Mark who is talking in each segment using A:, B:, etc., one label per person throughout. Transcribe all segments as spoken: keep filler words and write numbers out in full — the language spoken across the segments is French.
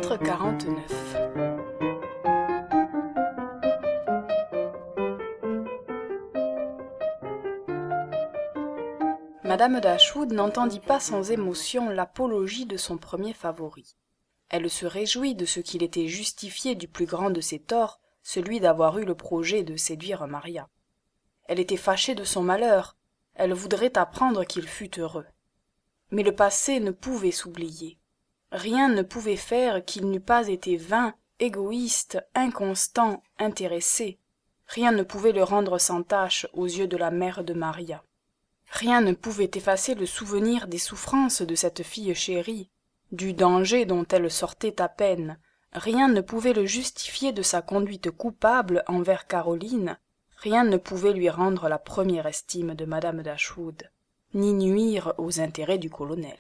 A: Chapitre quarante-neuf. Madame Dashwood n'entendit pas sans émotion l'apologie de son premier favori. Elle se réjouit de ce qu'il était justifié du plus grand de ses torts, celui d'avoir eu le projet de séduire Maria. Elle était fâchée de son malheur, elle voudrait apprendre qu'il fût heureux. Mais le passé ne pouvait s'oublier. Rien ne pouvait faire qu'il n'eût pas été vain, égoïste, inconstant, intéressé. Rien ne pouvait le rendre sans tache aux yeux de la mère de Maria. Rien ne pouvait effacer le souvenir des souffrances de cette fille chérie, du danger dont elle sortait à peine. Rien ne pouvait le justifier de sa conduite coupable envers Caroline. Rien ne pouvait lui rendre la première estime de madame Dashwood, ni nuire aux intérêts du colonel.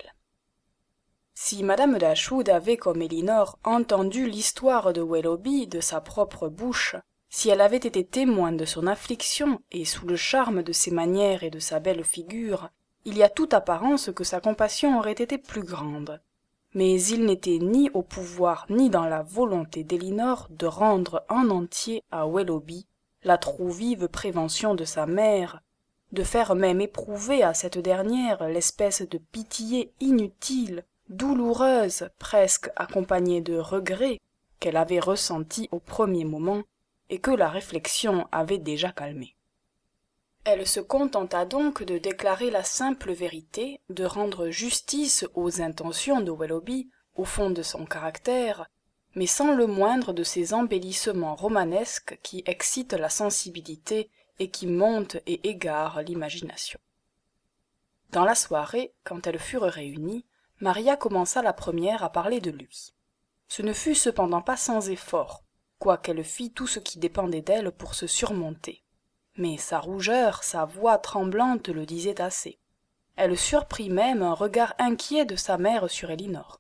A: Si madame Dashwood avait, comme Elinor, entendu l'histoire de Willoughby de sa propre bouche, si elle avait été témoin de son affliction et sous le charme de ses manières et de sa belle figure, il y a toute apparence que sa compassion aurait été plus grande. Mais il n'était ni au pouvoir ni dans la volonté d'Elinor de rendre en entier à Willoughby la trop vive prévention de sa mère, de faire même éprouver à cette dernière l'espèce de pitié inutile, douloureuse, presque accompagnée de regret, qu'elle avait ressenti au premier moment, et que la réflexion avait déjà calmée. Elle se contenta donc de déclarer la simple vérité, de rendre justice aux intentions de Willoughby, au fond de son caractère, mais sans le moindre de ces embellissements romanesques qui excitent la sensibilité et qui montent et égarent l'imagination. Dans la soirée, quand elles furent réunies, Maria commença la première à parler de lui. Ce ne fut cependant pas sans effort, quoiqu'elle fît tout ce qui dépendait d'elle pour se surmonter. Mais sa rougeur, sa voix tremblante le disaient assez. Elle surprit même un regard inquiet de sa mère sur Elinor.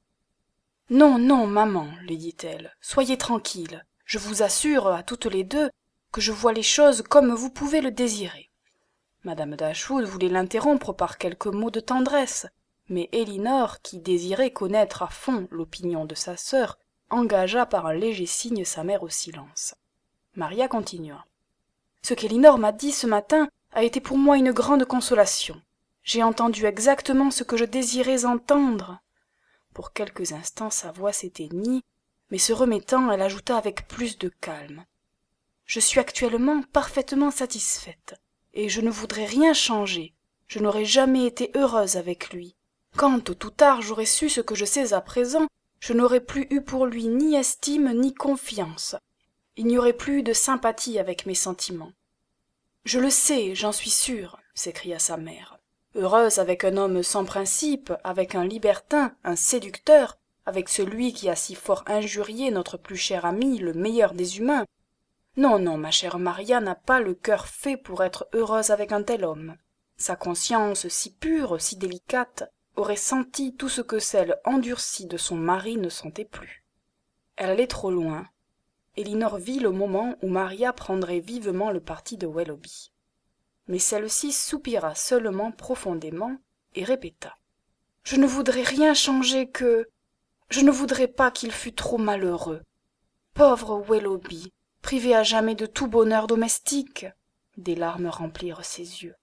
A: « Non, non, maman, lui dit-elle, soyez tranquille. Je vous assure, à toutes les deux, que je vois les choses comme vous pouvez le désirer. » Madame Dashwood voulait l'interrompre par quelques mots de tendresse, mais Elinor, qui désirait connaître à fond l'opinion de sa sœur, engagea par un léger signe sa mère au silence. Maria continua. « Ce qu'Elinor m'a dit ce matin a été pour moi une grande consolation. J'ai entendu exactement ce que je désirais entendre. » Pour quelques instants sa voix s'éteignit, mais se remettant, elle ajouta avec plus de calme. « Je suis actuellement parfaitement satisfaite, et je ne voudrais rien changer. Je n'aurais jamais été heureuse avec lui. Quand tôt ou tard j'aurais su ce que je sais à présent, je n'aurais plus eu pour lui ni estime ni confiance. Il n'y aurait plus de sympathie avec mes sentiments. »« Je le sais, j'en suis sûre, » s'écria sa mère. « Heureuse avec un homme sans principe, avec un libertin, un séducteur, avec celui qui a si fort injurié notre plus cher ami, le meilleur des humains. Non, non, ma chère Maria n'a pas le cœur fait pour être heureuse avec un tel homme. Sa conscience si pure, si délicate, aurait senti tout ce que celle endurcie de son mari ne sentait plus. Elle allait trop loin. Elinor vit le moment où Maria prendrait vivement le parti de Willoughby. Mais celle-ci soupira seulement profondément et répéta. « Je ne voudrais rien changer que... Je ne voudrais pas qu'il fût trop malheureux. Pauvre Willoughby, privé à jamais de tout bonheur domestique !» Des larmes remplirent ses yeux.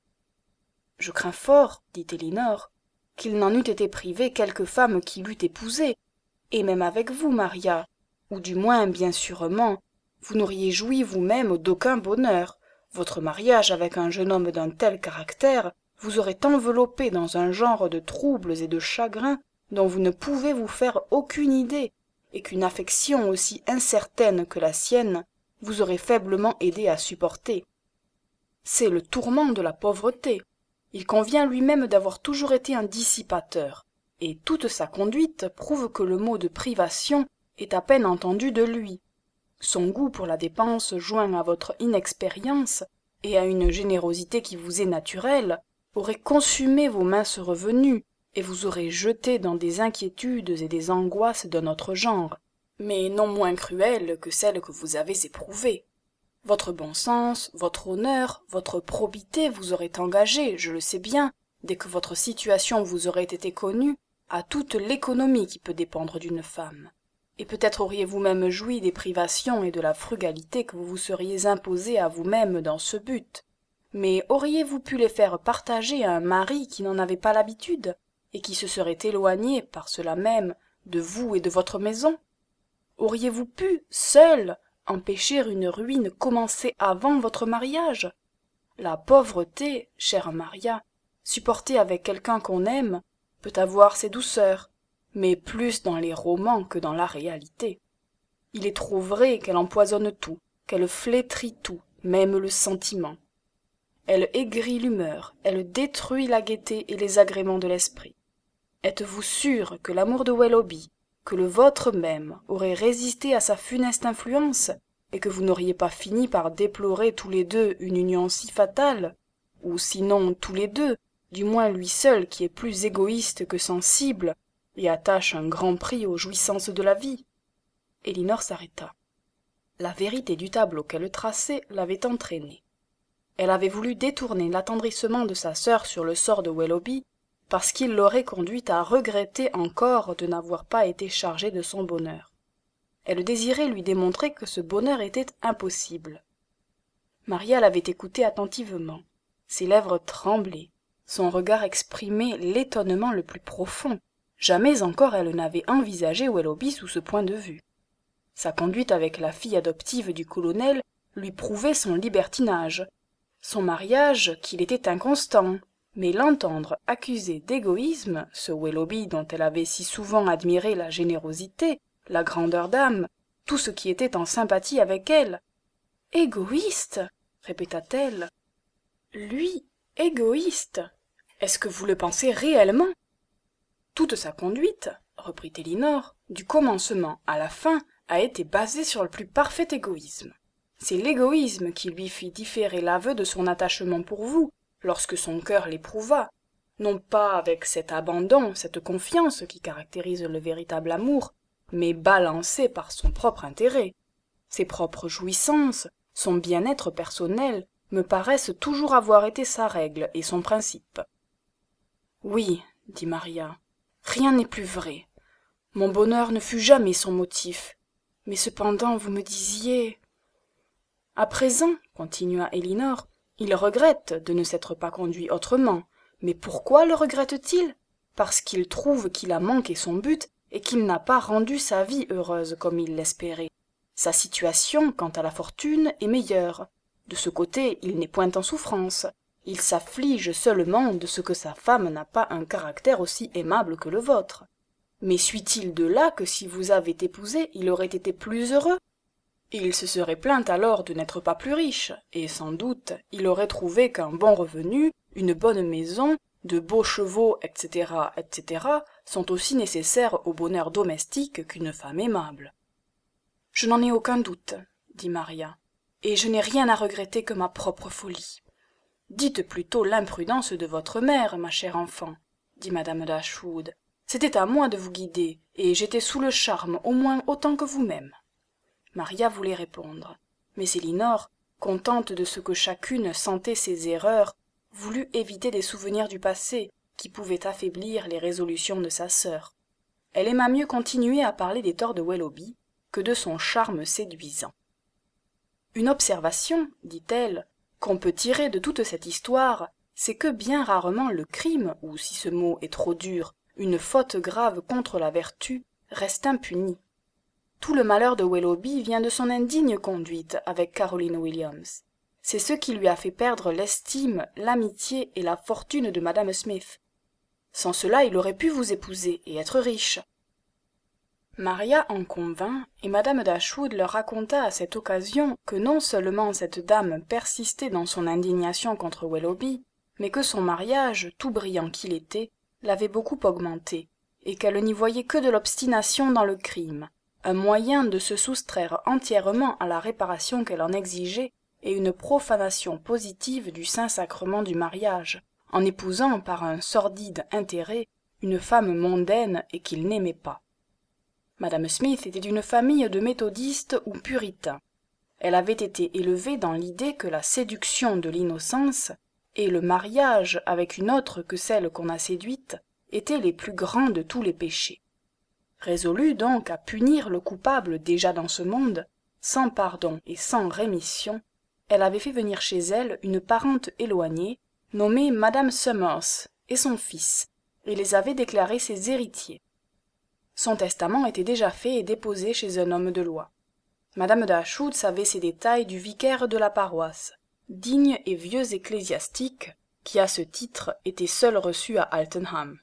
A: « Je crains fort, dit Elinor, qu'il n'en eût été privé quelque femme qui l'eût épousé, et même avec vous, Maria, ou du moins, bien sûrement, vous n'auriez joui vous-même d'aucun bonheur. Votre mariage avec un jeune homme d'un tel caractère vous aurait enveloppé dans un genre de troubles et de chagrins dont vous ne pouvez vous faire aucune idée, et qu'une affection aussi incertaine que la sienne vous aurait faiblement aidé à supporter. C'est le tourment de la pauvreté. Il convient lui-même d'avoir toujours été un dissipateur, et toute sa conduite prouve que le mot de privation est à peine entendu de lui. Son goût pour la dépense joint à votre inexpérience et à une générosité qui vous est naturelle aurait consumé vos minces revenus et vous aurait jeté dans des inquiétudes et des angoisses d'un autre genre, mais non moins cruelles que celles que vous avez éprouvées. Votre bon sens, votre honneur, votre probité vous auraient engagé, je le sais bien, dès que votre situation vous aurait été connue, à toute l'économie qui peut dépendre d'une femme. et peut-être auriez-vous même joui des privations et de la frugalité que vous vous seriez imposées à vous-même dans ce but. Mais auriez-vous pu les faire partager à un mari qui n'en avait pas l'habitude, et qui se serait éloigné, par cela même, de vous et de votre maison? Auriez-vous pu, seul, empêcher une ruine commencée avant votre mariage? La pauvreté, chère Maria, supportée avec quelqu'un qu'on aime, peut avoir ses douceurs, mais plus dans les romans que dans la réalité. Il est trop vrai qu'elle empoisonne tout, qu'elle flétrit tout, même le sentiment. Elle aigrit l'humeur, elle détruit la gaieté et les agréments de l'esprit. Êtes-vous sûr que l'amour de Willoughby, que le vôtre même, aurait résisté à sa funeste influence, et que vous n'auriez pas fini par déplorer tous les deux une union si fatale, ou sinon tous les deux, du moins lui seul qui est plus égoïste que sensible, et attache un grand prix aux jouissances de la vie? Elinor s'arrêta. La vérité du tableau qu'elle traçait l'avait entraînée. Elle avait voulu détourner l'attendrissement de sa sœur sur le sort de Willoughby, parce qu'il l'aurait conduite à regretter encore de n'avoir pas été chargée de son bonheur. Elle désirait lui démontrer que ce bonheur était impossible. Maria l'avait écouté attentivement. Ses lèvres tremblaient, son regard exprimait l'étonnement le plus profond. Jamais encore elle n'avait envisagé Willoughby sous ce point de vue. Sa conduite avec la fille adoptive du colonel lui prouvait son libertinage, son mariage qu'il était inconstant, mais l'entendre accuser d'égoïsme ce Willoughby dont elle avait si souvent admiré la générosité, la grandeur d'âme, tout ce qui était en sympathie avec elle. Égoïste, répéta-t-elle. Lui, égoïste. Est-ce que vous le pensez réellement? Toute sa conduite, reprit Elinor, du commencement à la fin, a été basée sur le plus parfait égoïsme. C'est l'égoïsme qui lui fit différer l'aveu de son attachement pour vous, lorsque son cœur l'éprouva, non pas avec cet abandon, cette confiance qui caractérise le véritable amour, mais balancé par son propre intérêt. Ses propres jouissances, son bien-être personnel, me paraissent toujours avoir été sa règle et son principe. Oui, dit Maria, rien n'est plus vrai. Mon bonheur ne fut jamais son motif. Mais cependant, vous me disiez... À présent, continua Elinor, il regrette de ne s'être pas conduit autrement. Mais pourquoi le regrette-t-il? Parce qu'il trouve qu'il a manqué son but et qu'il n'a pas rendu sa vie heureuse comme il l'espérait. Sa situation, quant à la fortune, est meilleure. De ce côté, il n'est point en souffrance. Il s'afflige seulement de ce que sa femme n'a pas un caractère aussi aimable que le vôtre. Mais suit-il de là que si vous avez épousé, il aurait été plus heureux? Il se serait plaint alors de n'être pas plus riche, et sans doute il aurait trouvé qu'un bon revenu, une bonne maison, de beaux chevaux, et cetera, et cetera, sont aussi nécessaires au bonheur domestique qu'une femme aimable. Je n'en ai aucun doute, dit Maria, et je n'ai rien à regretter que ma propre folie. Dites plutôt l'imprudence de votre mère, ma chère enfant, dit madame Dashwood. C'était à moi de vous guider, et j'étais sous le charme au moins autant que vous-même. Maria voulait répondre, mais Elinor, contente de ce que chacune sentait ses erreurs, voulut éviter des souvenirs du passé qui pouvaient affaiblir les résolutions de sa sœur. Elle aima mieux continuer à parler des torts de Willoughby que de son charme séduisant. Une observation, dit-elle, qu'on peut tirer de toute cette histoire, c'est que bien rarement le crime, ou si ce mot est trop dur, une faute grave contre la vertu, reste impuni. Tout le malheur de Willoughby vient de son indigne conduite avec Caroline Williams. C'est ce qui lui a fait perdre l'estime, l'amitié et la fortune de madame Smith. Sans cela, il aurait pu vous épouser et être riche. Maria en convint, et madame Dashwood leur raconta à cette occasion que non seulement cette dame persistait dans son indignation contre Willoughby, mais que son mariage, tout brillant qu'il était, l'avait beaucoup augmenté, et qu'elle n'y voyait que de l'obstination dans le crime, un moyen de se soustraire entièrement à la réparation qu'elle en exigeait, et une profanation positive du saint-sacrement du mariage, en épousant par un sordide intérêt une femme mondaine et qu'il n'aimait pas. Madame Smith était d'une famille de méthodistes ou puritains. Elle avait été élevée dans l'idée que la séduction de l'innocence et le mariage avec une autre que celle qu'on a séduite étaient les plus grands de tous les péchés. Résolue donc à punir le coupable déjà dans ce monde, sans pardon et sans rémission, elle avait fait venir chez elle une parente éloignée, nommée Madame Summers, et son fils, et les avait déclarés ses héritiers. Son testament était déjà fait et déposé chez un homme de loi. Madame Dashwood savait ces détails du vicaire de la paroisse, digne et vieux ecclésiastique, qui à ce titre était seul reçu à Altenham.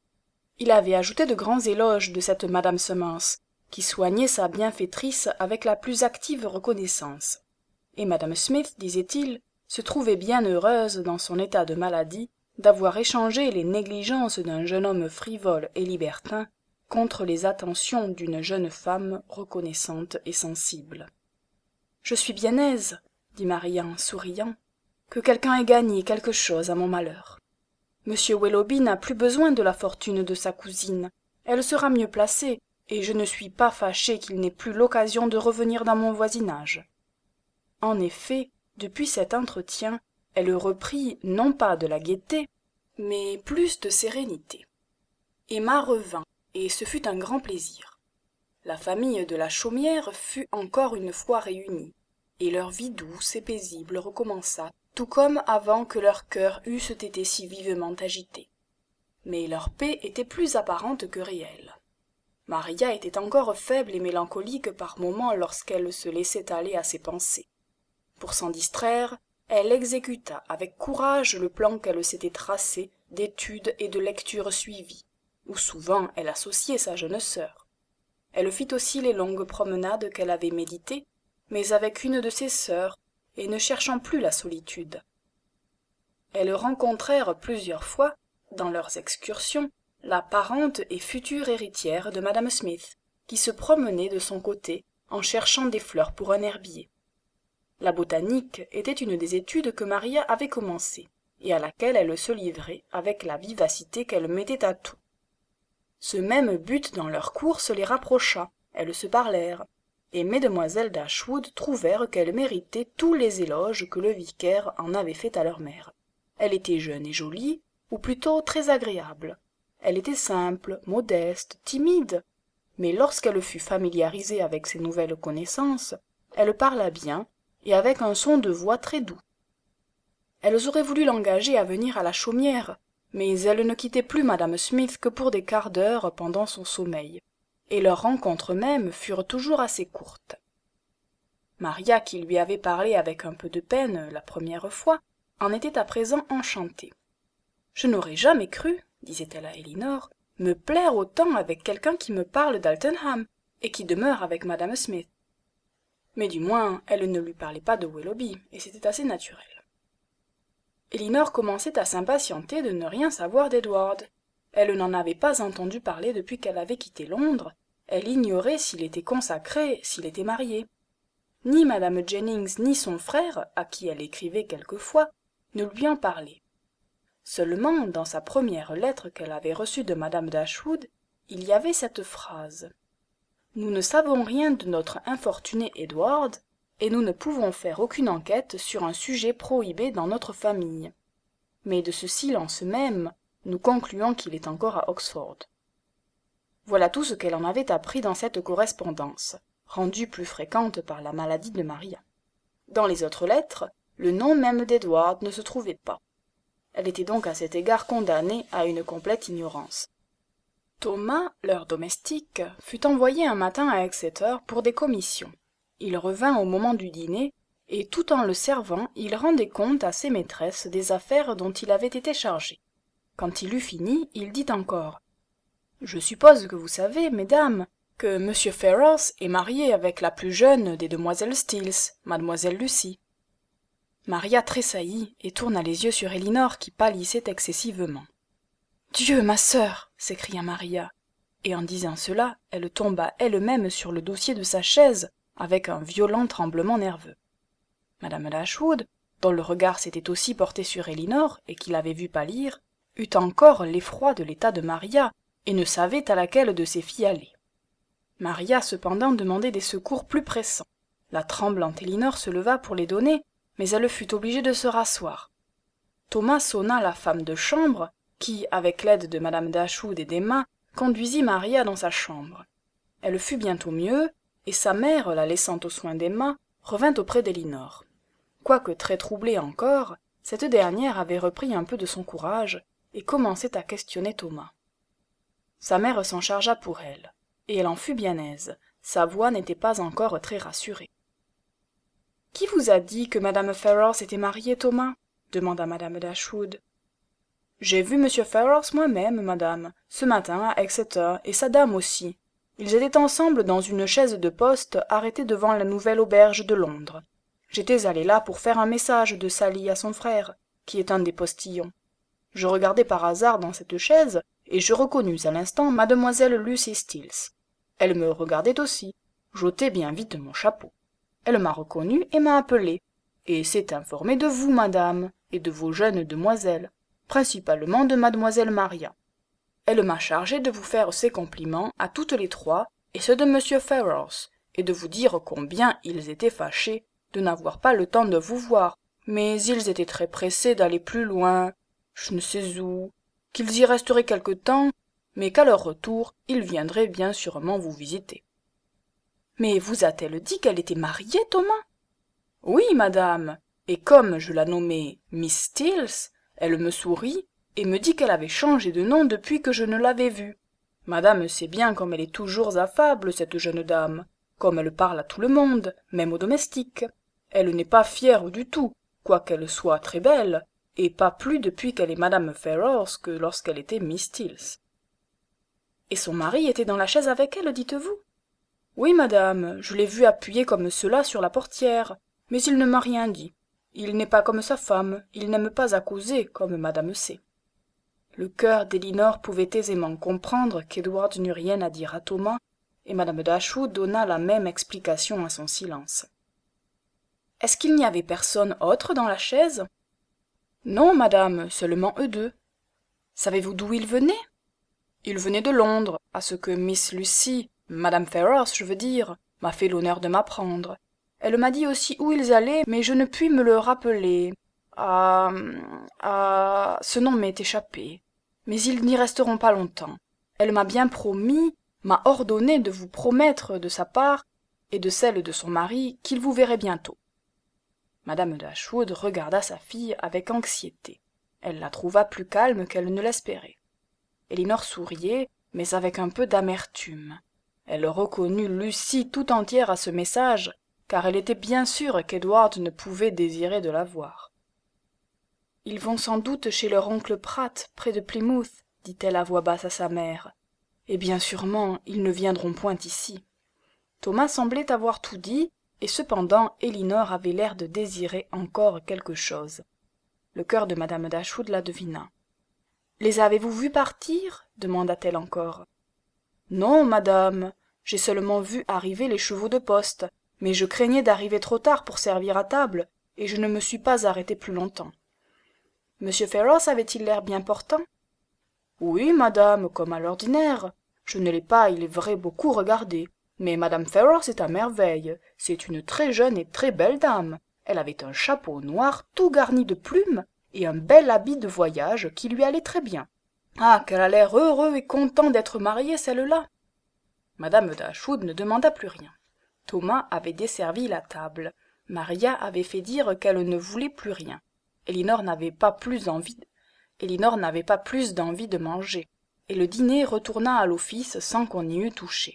A: Il avait ajouté de grands éloges de cette Madame Summers, qui soignait sa bienfaitrice avec la plus active reconnaissance. Et Madame Smith, disait-il, se trouvait bien heureuse, dans son état de maladie, d'avoir échangé les négligences d'un jeune homme frivole et libertin contre les attentions d'une jeune femme reconnaissante et sensible. « Je suis bien aise, dit Maria en souriant, que quelqu'un ait gagné quelque chose à mon malheur. Monsieur Willoughby n'a plus besoin de la fortune de sa cousine, elle sera mieux placée, et je ne suis pas fâchée qu'il n'ait plus l'occasion de revenir dans mon voisinage. » En effet, depuis cet entretien, elle reprit non pas de la gaieté, mais plus de sérénité. Emma revint, et ce fut un grand plaisir. La famille de la Chaumière fut encore une fois réunie, et leur vie douce et paisible recommença, tout comme avant que leurs cœurs eussent été si vivement agités. Mais leur paix était plus apparente que réelle. Maria était encore faible et mélancolique par moments lorsqu'elle se laissait aller à ses pensées. Pour s'en distraire, elle exécuta avec courage le plan qu'elle s'était tracé d'études et de lectures suivies, où souvent elle associait sa jeune sœur. Elle fit aussi les longues promenades qu'elle avait méditées, mais avec une de ses sœurs, et ne cherchant plus la solitude. Elles rencontrèrent plusieurs fois, dans leurs excursions, la parente et future héritière de Madame Smith, qui se promenait de son côté en cherchant des fleurs pour un herbier. La botanique était une des études que Maria avait commencées, et à laquelle elle se livrait avec la vivacité qu'elle mettait à tout. Ce même but dans leurs courses les rapprocha, elles se parlèrent, et mesdemoiselles Dashwood trouvèrent qu'elle méritait tous les éloges que le vicaire en avait faits à leur mère. Elle était jeune et jolie, ou plutôt très agréable. Elle était simple, modeste, timide, mais lorsqu'elle fut familiarisée avec ses nouvelles connaissances, elle parla bien, et avec un son de voix très doux. Elles auraient voulu l'engager à venir à la Chaumière, mais elle ne quittait plus Madame Smith que pour des quarts d'heure pendant son sommeil, et leurs rencontres même furent toujours assez courtes. Maria, qui lui avait parlé avec un peu de peine la première fois, en était à présent enchantée. « Je n'aurais jamais cru, disait-elle à Elinor, me plaire autant avec quelqu'un qui me parle d'Altenham, et qui demeure avec Madame Smith. » Mais du moins, elle ne lui parlait pas de Willoughby, et c'était assez naturel. Elinor commençait à s'impatienter de ne rien savoir d'Edward. Elle n'en avait pas entendu parler depuis qu'elle avait quitté Londres. Elle ignorait s'il était consacré, s'il était marié. Ni Madame Jennings ni son frère, à qui elle écrivait quelquefois, ne lui en parlaient. Seulement, dans sa première lettre qu'elle avait reçue de Madame Dashwood, il y avait cette phrase. « Nous ne savons rien de notre infortuné Edward, et nous ne pouvons faire aucune enquête sur un sujet prohibé dans notre famille. Mais de ce silence même, nous concluons qu'il est encore à Oxford. » Voilà tout ce qu'elle en avait appris dans cette correspondance, rendue plus fréquente par la maladie de Maria. Dans les autres lettres, le nom même d'Edward ne se trouvait pas. Elle était donc à cet égard condamnée à une complète ignorance. Thomas, leur domestique, fut envoyé un matin à Exeter pour des commissions. Il revint au moment du dîner, et tout en le servant, il rendait compte à ses maîtresses des affaires dont il avait été chargé. Quand il eut fini, il dit encore « Je suppose que vous savez, mesdames, que M. Ferrars est marié avec la plus jeune des demoiselles Steels, mademoiselle Lucy. » Maria tressaillit et tourna les yeux sur Elinor qui pâlissait excessivement. « Dieu, ma sœur !» s'écria Maria, et en disant cela, elle tomba elle-même sur le dossier de sa chaise avec un violent tremblement nerveux. Madame Dashwood, dont le regard s'était aussi porté sur Elinor et qui l'avait vue pâlir, eut encore l'effroi de l'état de Maria et ne savait à laquelle de ses filles aller. Maria cependant demandait des secours plus pressants. La tremblante Elinor se leva pour les donner, mais elle fut obligée de se rasseoir. Thomas sonna la femme de chambre, qui, avec l'aide de Madame Dashwood et d'Emma, conduisit Maria dans sa chambre. Elle fut bientôt mieux, et sa mère, la laissant aux soins d'Emma, revint auprès d'Elinor. Quoique très troublée encore, cette dernière avait repris un peu de son courage, et commençait à questionner Thomas. Sa mère s'en chargea pour elle, et elle en fut bien aise, sa voix n'était pas encore très rassurée. « Qui vous a dit que madame Ferrars était mariée, Thomas ?» demanda madame Dashwood. « J'ai vu monsieur Ferrars moi-même, madame, ce matin à Exeter, et sa dame aussi. Ils étaient ensemble dans une chaise de poste arrêtée devant la nouvelle auberge de Londres. J'étais allé là pour faire un message de Sally à son frère, qui est un des postillons. Je regardai par hasard dans cette chaise, et je reconnus à l'instant mademoiselle Lucy Stills. Elle me regardait aussi. J'ôtai bien vite mon chapeau. Elle m'a reconnu et m'a appelé, et s'est informée de vous, madame, et de vos jeunes demoiselles, principalement de mademoiselle Maria. Elle m'a chargé de vous faire ses compliments à toutes les trois, et ceux de monsieur Ferrars, et de vous dire combien ils étaient fâchés de n'avoir pas le temps de vous voir, mais ils étaient très pressés d'aller plus loin, je ne sais où, qu'ils y resteraient quelque temps, mais qu'à leur retour, ils viendraient bien sûrement vous visiter. »« Mais vous a-t-elle dit qu'elle était mariée, Thomas ?»« Oui, madame, et comme je la nommais Miss Stills, elle me sourit et me dit qu'elle avait changé de nom depuis que je ne l'avais vue. Madame sait bien comme elle est toujours affable, cette jeune dame, comme elle parle à tout le monde, même aux domestiques. Elle n'est pas fière du tout, quoiqu'elle soit très belle, et pas plus depuis qu'elle est madame Ferrars que lorsqu'elle était Miss Stills. »« Et son mari était dans la chaise avec elle, dites-vous ?»« Oui, madame, je l'ai vu appuyé comme cela sur la portière, mais il ne m'a rien dit. Il n'est pas comme sa femme, il n'aime pas à causer, comme madame sait. » Le cœur d'Elinor pouvait aisément comprendre qu'Edward n'eût rien à dire à Thomas, et madame Dashwood donna la même explication à son silence. « Est-ce qu'il n'y avait personne autre dans la chaise ?»« Non, madame, seulement eux deux. »« Savez-vous d'où ils venaient ?»« Ils venaient de Londres, à ce que Miss Lucy, madame Ferrars, je veux dire, m'a fait l'honneur de m'apprendre. Elle m'a dit aussi où ils allaient, mais je ne puis me le rappeler. Ah, ah, ce nom m'est échappé. Mais ils n'y resteront pas longtemps. Elle m'a bien promis, m'a ordonné de vous promettre de sa part, et de celle de son mari, qu'il vous verrait bientôt. » Madame Dashwood regarda sa fille avec anxiété. Elle la trouva plus calme qu'elle ne l'espérait. Elinor souriait, mais avec un peu d'amertume. Elle reconnut Lucy tout entière à ce message, car elle était bien sûre qu'Edward ne pouvait désirer de la voir. « Ils vont sans doute chez leur oncle Pratt, près de Plymouth, dit-elle à voix basse à sa mère. Et bien sûrement, ils ne viendront point ici. » Thomas semblait avoir tout dit, et cependant Elinor avait l'air de désirer encore quelque chose. Le cœur de madame Dashwood la devina. « Les avez-vous vus partir ?» demanda-t-elle encore. « Non, madame, j'ai seulement vu arriver les chevaux de poste, mais je craignais d'arriver trop tard pour servir à table, et je ne me suis pas arrêtée plus longtemps. »« Monsieur Ferrars avait-il l'air bien portant ?»« Oui, madame, comme à l'ordinaire. Je ne l'ai pas, il est vrai, beaucoup regardé. Mais madame Ferrars est à merveille. C'est une très jeune et très belle dame. Elle avait un chapeau noir tout garni de plumes et un bel habit de voyage qui lui allait très bien. Ah, qu'elle a l'air heureux et content d'être mariée, celle-là !» Madame Dashwood ne demanda plus rien. Thomas avait desservi la table. Maria avait fait dire qu'elle ne voulait plus rien. Elinor n'avait pas plus envie Elinor n'avait pas plus d'envie de manger, et le dîner retourna à l'office sans qu'on y eût touché.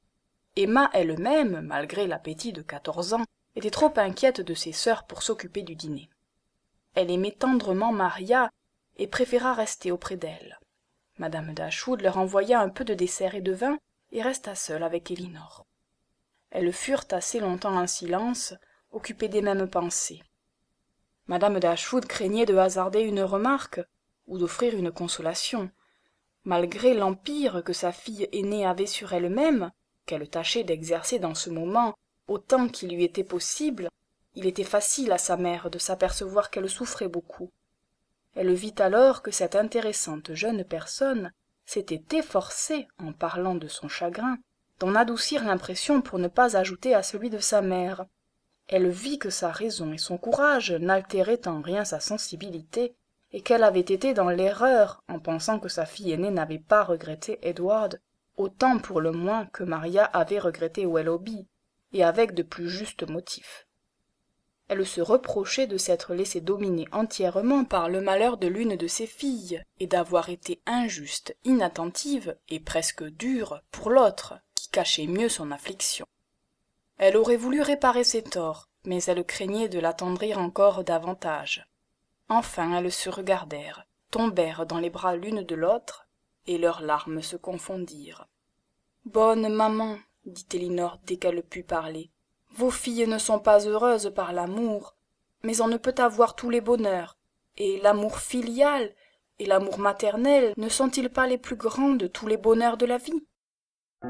A: Emma elle-même, malgré l'appétit de quatorze ans, était trop inquiète de ses sœurs pour s'occuper du dîner. Elle aimait tendrement Maria et préféra rester auprès d'elle. Madame Dashwood leur envoya un peu de dessert et de vin et resta seule avec Elinor. Elles furent assez longtemps en silence, occupées des mêmes pensées. Madame Dashwood craignait de hasarder une remarque ou d'offrir une consolation. Malgré l'empire que sa fille aînée avait sur elle-même, qu'elle tâchait d'exercer dans ce moment autant qu'il lui était possible, il était facile à sa mère de s'apercevoir qu'elle souffrait beaucoup. Elle vit alors que cette intéressante jeune personne s'était efforcée, en parlant de son chagrin, d'en adoucir l'impression pour ne pas ajouter à celui de sa mère. Elle vit que sa raison et son courage n'altéraient en rien sa sensibilité, et qu'elle avait été dans l'erreur en pensant que sa fille aînée n'avait pas regretté Edward autant pour le moins que Maria avait regretté Willoughby, et avec de plus justes motifs. Elle se reprochait de s'être laissée dominer entièrement par le malheur de l'une de ses filles, et d'avoir été injuste, inattentive et presque dure pour l'autre, qui cachait mieux son affliction. Elle aurait voulu réparer ses torts, mais elle craignait de l'attendrir encore davantage. Enfin elles se regardèrent, tombèrent dans les bras l'une de l'autre, et leurs larmes se confondirent. « Bonne maman, dit Elinor dès qu'elle put parler, vos filles ne sont pas heureuses par l'amour, mais on ne peut avoir tous les bonheurs, et l'amour filial et l'amour maternel ne sont-ils pas les plus grands de tous les bonheurs de la vie ?